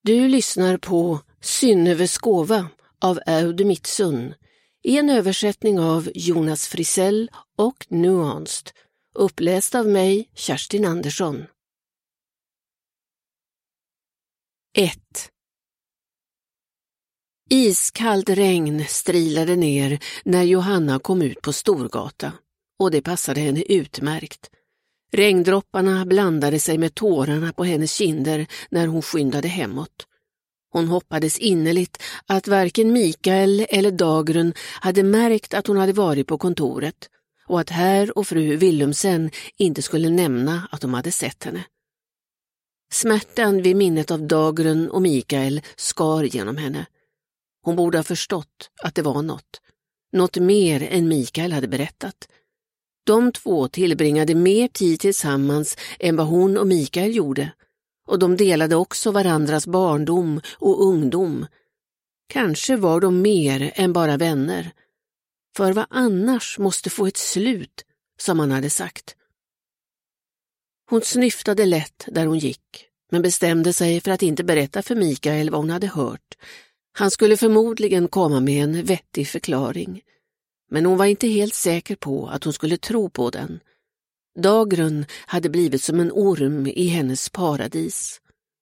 Du lyssnar på Synnöve Skåva av Aude Mitsun i en översättning av Jonas Frisell och Nuanced, uppläst av mig, Kerstin Andersson. 1. Iskallt regn strilade ner när Johanna kom ut på Storgata, och det passade henne utmärkt. Regndropparna blandade sig med tårarna på hennes kinder när hon skyndade hemåt. Hon hoppades innerligt att varken Mikael eller Dagrun hade märkt att hon hade varit på kontoret och att herr och fru Willumsen inte skulle nämna att de hade sett henne. Smärtan vid minnet av Dagrun och Mikael skar genom henne. Hon borde ha förstått att det var något mer än Mikael hade berättat. De två tillbringade mer tid tillsammans än vad hon och Mikael gjorde, och de delade också varandras barndom och ungdom. Kanske var de mer än bara vänner, för vad annars måste få ett slut, som han hade sagt. Hon snyftade lätt där hon gick, men bestämde sig för att inte berätta för Mikael vad hon hade hört. Han skulle förmodligen komma med en vettig förklaring. Men hon var inte helt säker på att hon skulle tro på den. Dagrun hade blivit som en orm i hennes paradis.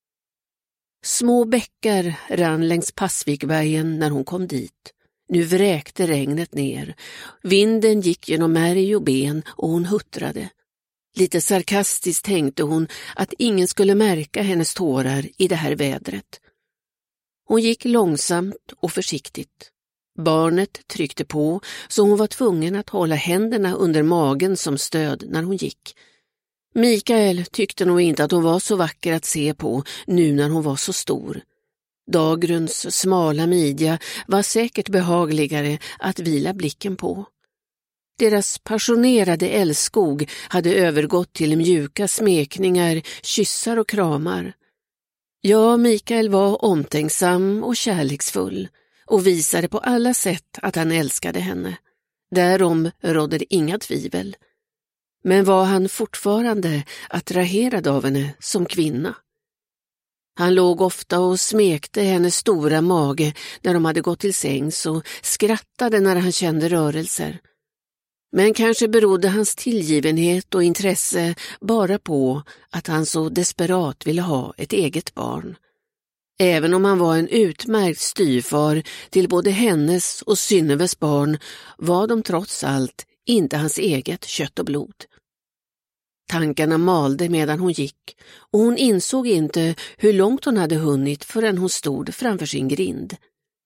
Små bäckar rann längs Passvikbergen när hon kom dit. Nu vräkte regnet ner. Vinden gick genom märg och ben och hon huttrade. Lite sarkastiskt tänkte hon att ingen skulle märka hennes tårar i det här vädret. Hon gick långsamt och försiktigt. Barnet tryckte på, så hon var tvungen att hålla händerna under magen som stöd när hon gick. Mikael tyckte nog inte att hon var så vacker att se på nu när hon var så stor. Dagruns smala midja var säkert behagligare att vila blicken på. Deras passionerade älskog hade övergått till mjuka smekningar, kyssar och kramar. Ja, Mikael var omtänksam och kärleksfull och visade på alla sätt att han älskade henne. Därom rådde det inga tvivel. Men var han fortfarande attraherad av henne som kvinna? Han låg ofta och smekte hennes stora mage när de hade gått till sängs och skrattade när han kände rörelser. Men kanske berodde hans tillgivenhet och intresse bara på att han så desperat ville ha ett eget barn. Även om han var en utmärkt styvfar till både hennes och Synnöves barn var de trots allt inte hans eget kött och blod. Tankarna malde medan hon gick, och hon insåg inte hur långt hon hade hunnit förrän hon stod framför sin grind.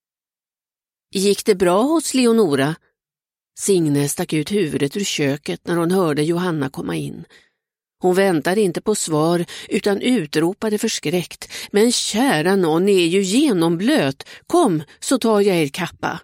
Gick det bra hos Leonora? Signe stack ut huvudet ur köket när hon hörde Johanna komma in. Hon väntade inte på svar utan utropade förskräckt: men kära nån, ni är ju genomblöt, kom så tar jag er kappa.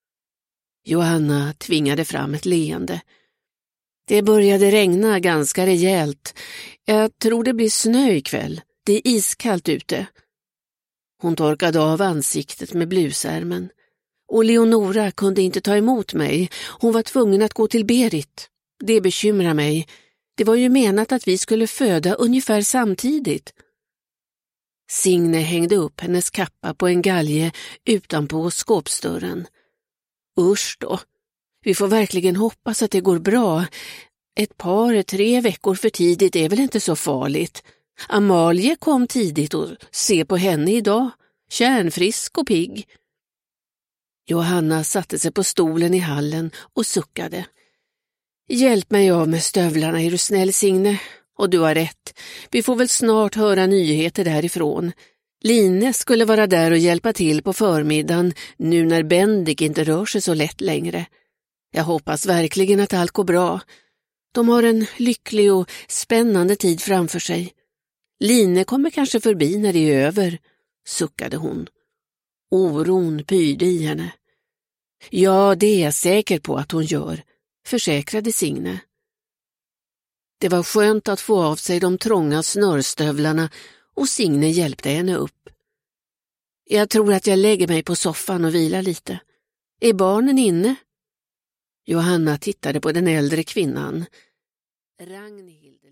Johanna tvingade fram ett leende. Det började regna ganska rejält. Jag tror det blir snö ikväll, det är iskallt ute. Hon torkade av ansiktet med blusärmen. Och Leonora kunde inte ta emot mig, hon var tvungen att gå till Berit. Det bekymrar mig. Det var ju menat att vi skulle föda ungefär samtidigt. Signe hängde upp hennes kappa på en galge utanpå skåpsdörren. Usch då, vi får verkligen hoppas att det går bra. 2-3 veckor för tidigt är väl inte så farligt. Amalie kom tidigt och se på henne idag, kärnfrisk och pigg. Johanna satte sig på stolen i hallen och suckade. Hjälp mig av med stövlarna, är du snäll, Signe? Och du har rätt, vi får väl snart höra nyheter därifrån. Line skulle vara där och hjälpa till på förmiddagen nu när Bendik inte rör sig så lätt längre. Jag hoppas verkligen att allt går bra. De har en lycklig och spännande tid framför sig. Line kommer kanske förbi när det är över, suckade hon. Oron pyrde i henne. Ja, det är jag säker på att hon gör, försäkrade Signe. Det var skönt att få av sig de trånga snörstövlarna och Signe hjälpte henne upp. Jag tror att jag lägger mig på soffan och vilar lite. Är barnen inne? Johanna tittade på den äldre kvinnan. Ragnhild